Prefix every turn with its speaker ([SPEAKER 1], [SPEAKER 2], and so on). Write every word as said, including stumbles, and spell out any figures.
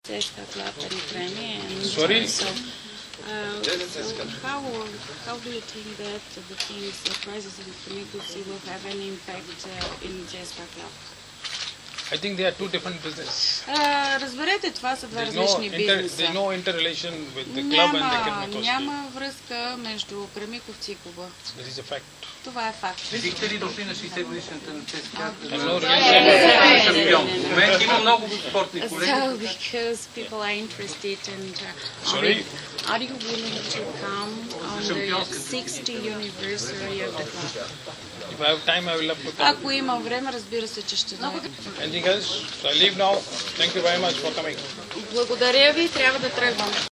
[SPEAKER 1] Chess Club and Ukraine. And
[SPEAKER 2] Sorry?
[SPEAKER 1] So, uh, so how, how do you think that the things, the crisis in Kremikuvtsi will have any impact uh, in Chess Club?
[SPEAKER 2] I think they are two different business.
[SPEAKER 1] Uh, разберете, това са два
[SPEAKER 2] There's no,
[SPEAKER 1] различни
[SPEAKER 2] inter,
[SPEAKER 1] бизнеса.
[SPEAKER 2] there's no interrelation with the club and the
[SPEAKER 1] Няма,
[SPEAKER 2] Kremikuvtsi.
[SPEAKER 1] няма връзка между Кремиковци и клуба.
[SPEAKER 2] This is a fact.
[SPEAKER 1] Това е факт.
[SPEAKER 3] Бихте ли дошли на шейсет годишната на ЦСКА?
[SPEAKER 2] I'm no relation.
[SPEAKER 3] Шампион. В момента има много спортни колеги.
[SPEAKER 1] So, because people are interested and uh,
[SPEAKER 2] Sorry?
[SPEAKER 1] are you willing to come on the sixtieth anniversary of the club?
[SPEAKER 2] If I have time, I will love to come.
[SPEAKER 1] Ако има време, разбира се, че ще дойда.
[SPEAKER 2] Anything else? So I leave now. Thank you very much for coming.
[SPEAKER 1] Благодаря ви, трябва да тръгвам.